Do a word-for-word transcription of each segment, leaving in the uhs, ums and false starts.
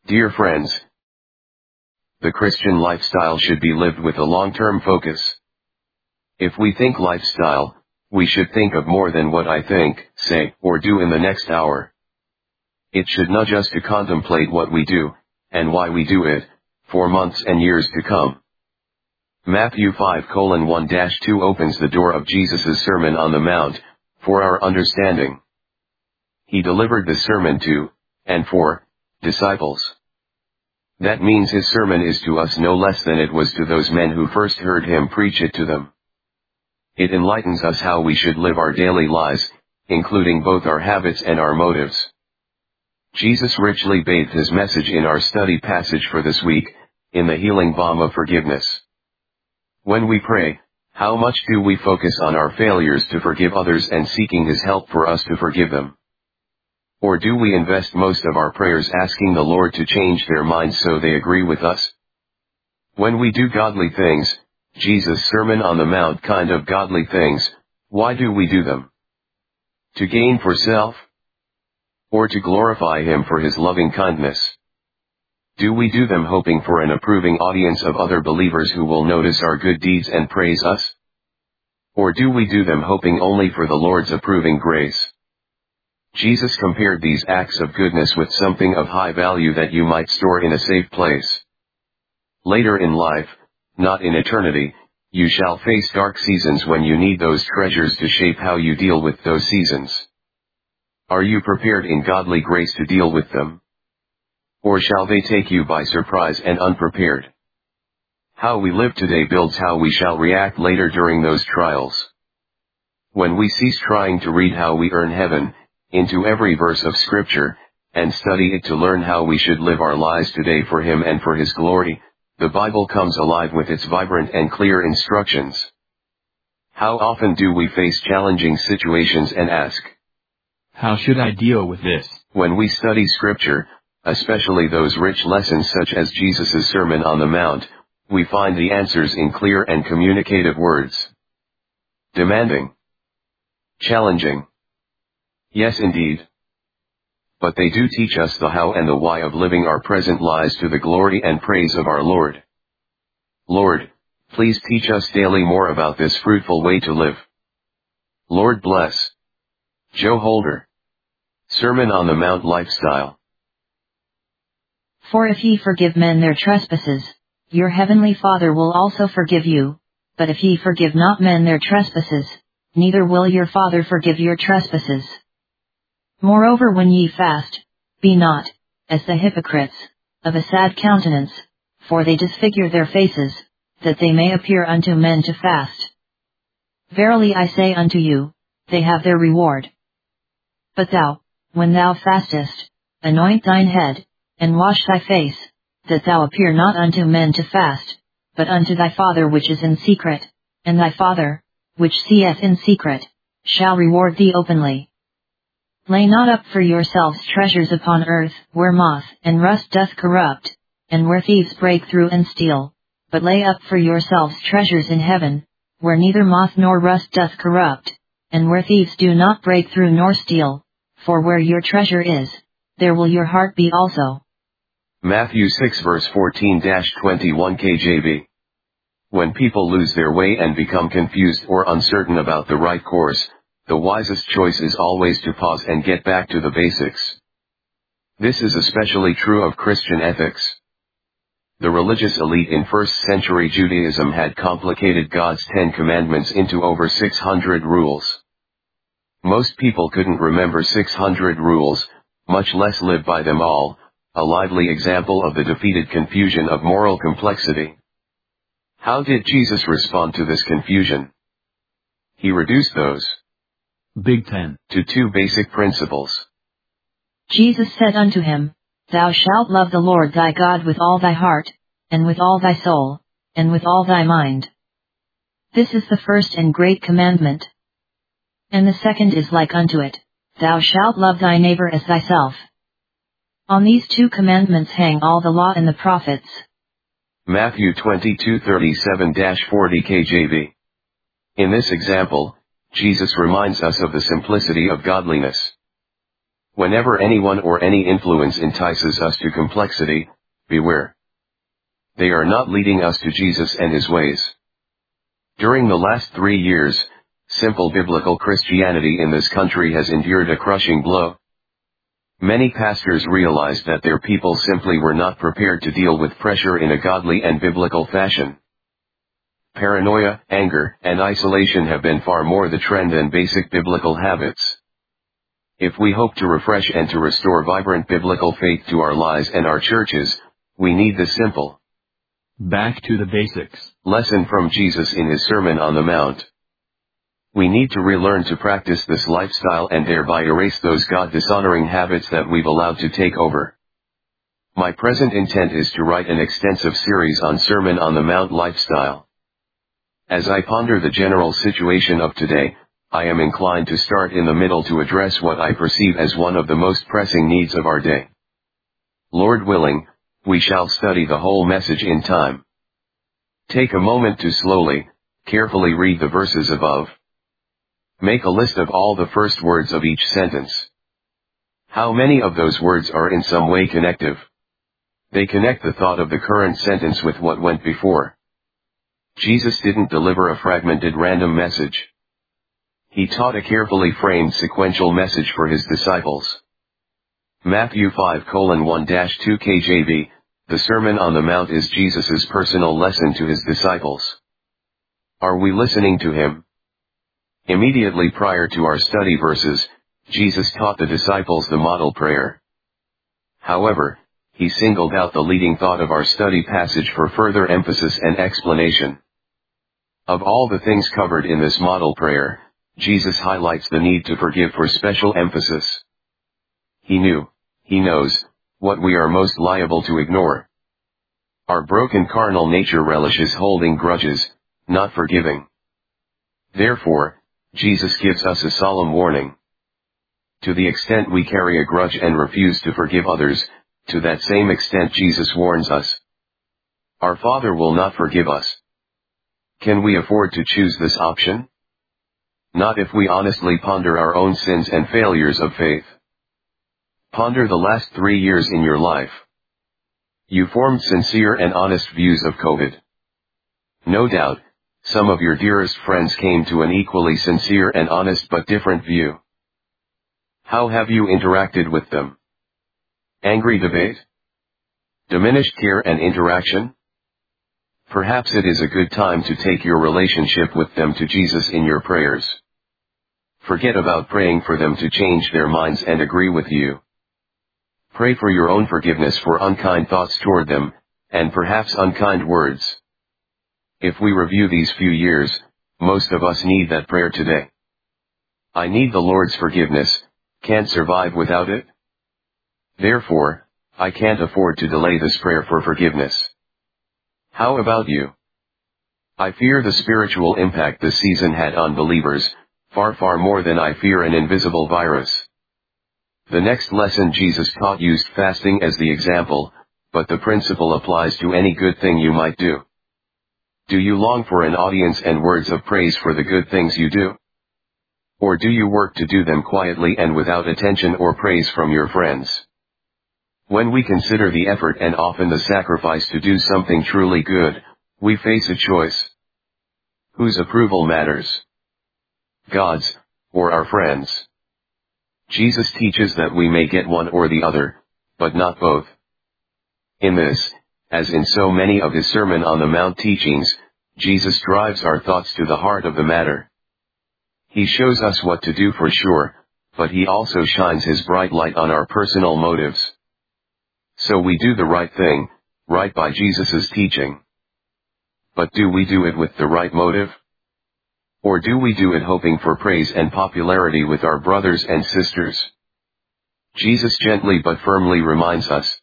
Dear friends, the Christian lifestyle should be lived with a long-term focus. If we think lifestyle, we should think of more than what I think, say, or do in the next hour. It should nudge us to contemplate what we do, and why we do it, for months and years to come. Matthew five colon one dash two opens the door of Jesus' Sermon on the Mount, for our understanding. He delivered the sermon to, and for, disciples. That means his sermon is to us no less than it was to those men who first heard him preach it to them. It enlightens us how we should live our daily lives, including both our habits and our motives. Jesus richly bathed his message in our study passage for this week, in the healing balm of forgiveness. When we pray, how much do we focus on our failures to forgive others and seeking his help for us to forgive them? Or do we invest most of our prayers asking the Lord to change their minds so they agree with us? When we do godly things, Jesus' Sermon on the Mount kind of godly things, why do we do them? To gain for self? Or to glorify him for his loving kindness? Do we do them hoping for an approving audience of other believers who will notice our good deeds and praise us? Or do we do them hoping only for the Lord's approving grace? Jesus compared these acts of goodness with something of high value that you might store in a safe place. Later in life, not in eternity, you shall face dark seasons when you need those treasures to shape how you deal with those seasons. Are you prepared in godly grace to deal with them? Or shall they take you by surprise and unprepared? How we live today builds how we shall react later during those trials. When we cease trying to read how we earn heaven, into every verse of Scripture, and study it to learn how we should live our lives today for him and for his glory, the Bible comes alive with its vibrant and clear instructions. How often do we face challenging situations and ask, how should I deal with this? When we study Scripture, especially those rich lessons such as Jesus' Sermon on the Mount, we find the answers in clear and communicative words. Demanding. Challenging. Yes, indeed. But they do teach us the how and the why of living our present lives to the glory and praise of our Lord. Lord, please teach us daily more about this fruitful way to live. Lord bless. Joe Holder. Sermon on the Mount Lifestyle. For if ye forgive men their trespasses, your heavenly Father will also forgive you, but if ye forgive not men their trespasses, neither will your Father forgive your trespasses. Moreover, when ye fast, be not, as the hypocrites, of a sad countenance, for they disfigure their faces, that they may appear unto men to fast. Verily I say unto you, they have their reward. But thou, when thou fastest, anoint thine head, and wash thy face, that thou appear not unto men to fast, but unto thy Father which is in secret, and thy Father, which seeth in secret, shall reward thee openly. Lay not up for yourselves treasures upon earth, where moth and rust doth corrupt, and where thieves break through and steal, but lay up for yourselves treasures in heaven, where neither moth nor rust doth corrupt, and where thieves do not break through nor steal, for where your treasure is, there will your heart be also. Matthew six verse fourteen to twenty-one K J V. When people lose their way and become confused or uncertain about the right course, the wisest choice is always to pause and get back to the basics. This is especially true of Christian ethics. The religious elite in first century Judaism had complicated God's Ten Commandments into over six hundred rules. Most people couldn't remember six hundred rules, much less live by them all, a lively example of the defeated confusion of moral complexity. How did Jesus respond to this confusion? He reduced those Big Ten to two basic principles. Jesus said unto him, Thou shalt love the Lord thy God with all thy heart, and with all thy soul, and with all thy mind. This is the first and great commandment. And the second is like unto it, Thou shalt love thy neighbor as thyself. On these two commandments hang all the law and the prophets. Matthew twenty-two thirty-seven to forty K J V. In this example, Jesus reminds us of the simplicity of godliness. Whenever anyone or any influence entices us to complexity, beware. They are not leading us to Jesus and his ways. During the last three years, simple biblical Christianity in this country has endured a crushing blow. Many pastors realized that their people simply were not prepared to deal with pressure in a godly and biblical fashion. Paranoia, anger, and isolation have been far more the trend than basic biblical habits. If we hope to refresh and to restore vibrant biblical faith to our lives and our churches, we need the simple, back to the basics, lesson from Jesus in his Sermon on the Mount. We need to relearn to practice this lifestyle and thereby erase those God-dishonoring habits that we've allowed to take over. My present intent is to write an extensive series on Sermon on the Mount lifestyle. As I ponder the general situation of today, I am inclined to start in the middle to address what I perceive as one of the most pressing needs of our day. Lord willing, we shall study the whole message in time. Take a moment to slowly, carefully read the verses above. Make a list of all the first words of each sentence. How many of those words are in some way connective? They connect the thought of the current sentence with what went before. Jesus didn't deliver a fragmented random message. He taught a carefully framed sequential message for his disciples. Matthew five colon one dash two K J V, the Sermon on the Mount is Jesus' personal lesson to his disciples. Are we listening to him? Immediately prior to our study verses, Jesus taught the disciples the model prayer. However, he singled out the leading thought of our study passage for further emphasis and explanation. Of all the things covered in this model prayer, Jesus highlights the need to forgive for special emphasis. He knew, he knows, what we are most liable to ignore. Our broken carnal nature relishes holding grudges, not forgiving. Therefore, Jesus gives us a solemn warning. To the extent we carry a grudge and refuse to forgive others, to that same extent Jesus warns us. Our Father will not forgive us. Can we afford to choose this option? Not if we honestly ponder our own sins and failures of faith. Ponder the last three years in your life. You formed sincere and honest views of COVID. No doubt, some of your dearest friends came to an equally sincere and honest but different view. How have you interacted with them? Angry debate? Diminished care and interaction? Perhaps it is a good time to take your relationship with them to Jesus in your prayers. Forget about praying for them to change their minds and agree with you. Pray for your own forgiveness for unkind thoughts toward them, and perhaps unkind words. If we review these few years, most of us need that prayer today. I need the Lord's forgiveness, can't survive without it. Therefore, I can't afford to delay this prayer for forgiveness. How about you? I fear the spiritual impact this season had on believers, far far more than I fear an invisible virus. The next lesson Jesus taught used fasting as the example, but the principle applies to any good thing you might do. Do you long for an audience and words of praise for the good things you do? Or do you work to do them quietly and without attention or praise from your friends? When we consider the effort and often the sacrifice to do something truly good, we face a choice. Whose approval matters? God's, or our friends'? Jesus teaches that we may get one or the other, but not both. In this, as in so many of his Sermon on the Mount teachings, Jesus drives our thoughts to the heart of the matter. He shows us what to do for sure, but he also shines his bright light on our personal motives. So we do the right thing, right by Jesus' teaching. But do we do it with the right motive? Or do we do it hoping for praise and popularity with our brothers and sisters? Jesus gently but firmly reminds us.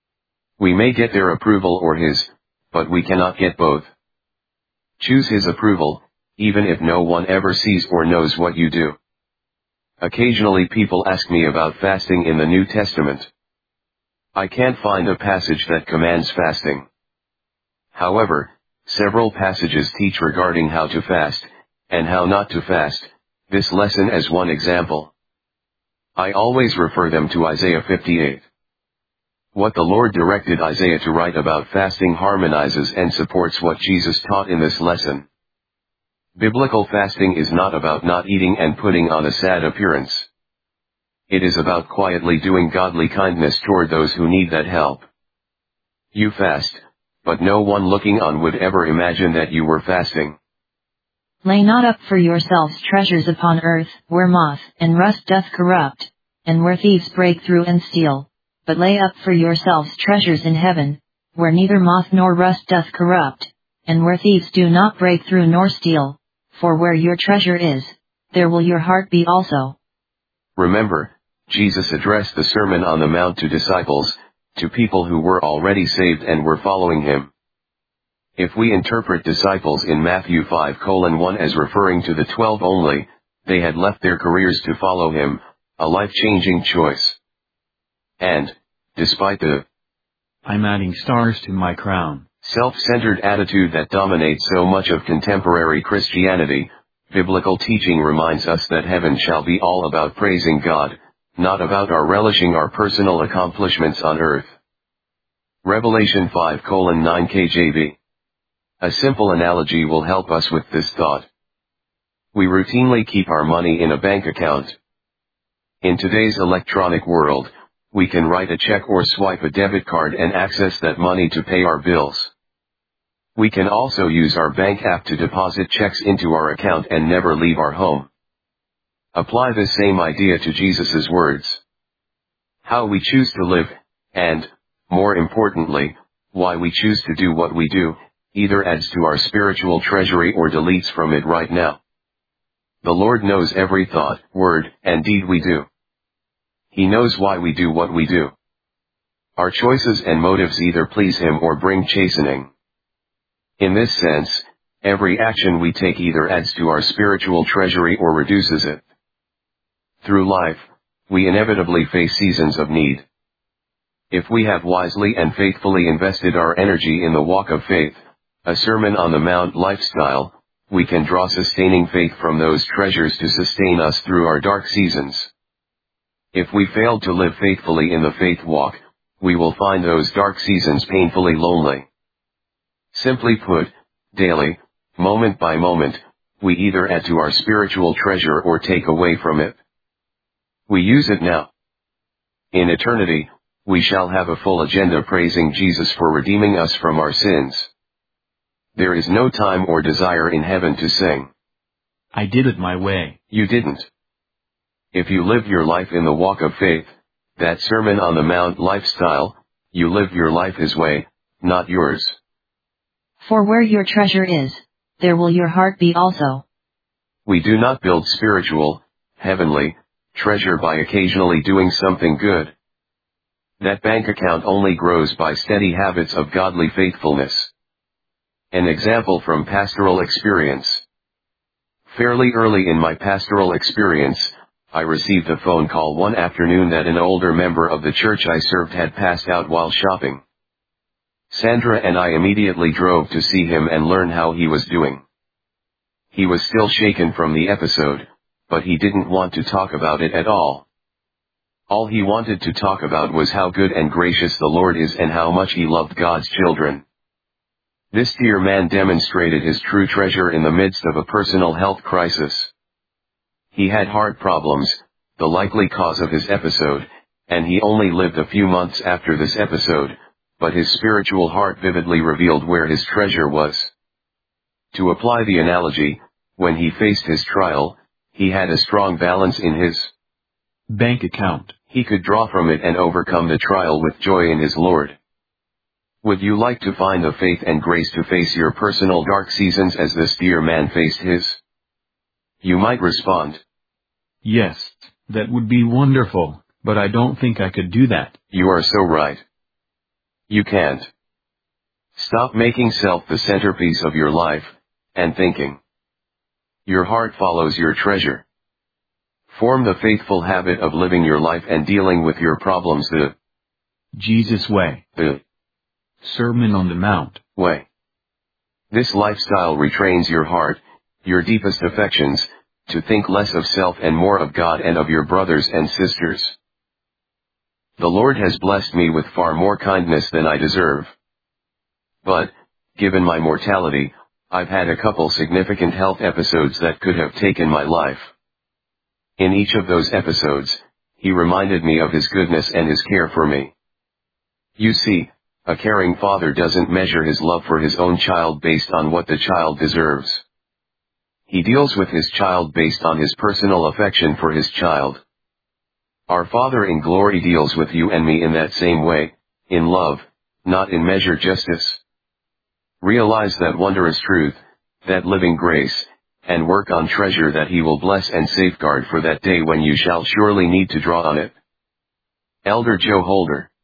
We may get their approval or his, but we cannot get both. Choose his approval, even if no one ever sees or knows what you do. Occasionally people ask me about fasting in the New Testament. I can't find a passage that commands fasting. However, several passages teach regarding how to fast, and how not to fast, this lesson as one example. I always refer them to Isaiah fifty-eight. What the Lord directed Isaiah to write about fasting harmonizes and supports what Jesus taught in this lesson. Biblical fasting is not about not eating and putting on a sad appearance. It is about quietly doing godly kindness toward those who need that help. You fast, but no one looking on would ever imagine that you were fasting. Lay not up for yourselves treasures upon earth, where moth and rust doth corrupt, and where thieves break through and steal, but lay up for yourselves treasures in heaven, where neither moth nor rust doth corrupt, and where thieves do not break through nor steal. For where your treasure is, there will your heart be also. Remember, Jesus addressed the Sermon on the Mount to disciples, to people who were already saved and were following him. If we interpret disciples in Matthew five colon one as referring to the twelve only, they had left their careers to follow him, a life-changing choice. And, despite the I'm adding stars to my crown self-centered attitude that dominates so much of contemporary Christianity, biblical teaching reminds us that heaven shall be all about praising God, not about our relishing our personal accomplishments on earth. Revelation five colon nine K J V. A simple analogy will help us with this thought. We routinely keep our money in a bank account. In today's electronic world, we can write a check or swipe a debit card and access that money to pay our bills. We can also use our bank app to deposit checks into our account and never leave our home. Apply this same idea to Jesus' words. How we choose to live, and, more importantly, why we choose to do what we do, either adds to our spiritual treasury or deletes from it right now. The Lord knows every thought, word, and deed we do. He knows why we do what we do. Our choices and motives either please Him or bring chastening. In this sense, every action we take either adds to our spiritual treasury or reduces it. Through life, we inevitably face seasons of need. If we have wisely and faithfully invested our energy in the walk of faith, a Sermon on the Mount lifestyle, we can draw sustaining faith from those treasures to sustain us through our dark seasons. If we fail to live faithfully in the faith walk, we will find those dark seasons painfully lonely. Simply put, daily, moment by moment, we either add to our spiritual treasure or take away from it. We use it now. In eternity, we shall have a full agenda praising Jesus for redeeming us from our sins. There is no time or desire in heaven to sing, I did it my way. You didn't. If you live your life in the walk of faith, that Sermon on the Mount lifestyle, you live your life His way, not yours. For where your treasure is, there will your heart be also. We do not build spiritual, heavenly, treasure by occasionally doing something good. That bank account only grows by steady habits of godly faithfulness. An example from pastoral experience. Fairly early in my pastoral experience, I received a phone call one afternoon that an older member of the church I served had passed out while shopping. Sandra and I immediately drove to see him and learn how he was doing. He was still shaken from the episode, but he didn't want to talk about it at all. All he wanted to talk about was how good and gracious the Lord is and how much he loved God's children. This dear man demonstrated his true treasure in the midst of a personal health crisis. He had heart problems, the likely cause of his episode, and he only lived a few months after this episode, but his spiritual heart vividly revealed where his treasure was. To apply the analogy, when he faced his trial, he had a strong balance in his bank account. He could draw from it and overcome the trial with joy in his Lord. Would you like to find the faith and grace to face your personal dark seasons as this dear man faced his? You might respond, Yes, that would be wonderful, but I don't think I could do that. You are so right. You can't. Stop making self the centerpiece of your life, and thinking. Your heart follows your treasure. Form the faithful habit of living your life and dealing with your problems the Jesus way. The Sermon on the Mount way. This lifestyle retrains your heart, your deepest affections, to think less of self and more of God and of your brothers and sisters. The Lord has blessed me with far more kindness than I deserve. But, given my mortality, I've had a couple significant health episodes that could have taken my life. In each of those episodes, He reminded me of His goodness and His care for me. You see, a caring father doesn't measure his love for his own child based on what the child deserves. He deals with his child based on his personal affection for his child. Our Father in glory deals with you and me in that same way, in love, not in measured justice. Realize that wondrous truth, that living grace, and work on treasure that He will bless and safeguard for that day when you shall surely need to draw on it. Elder Joe Holder.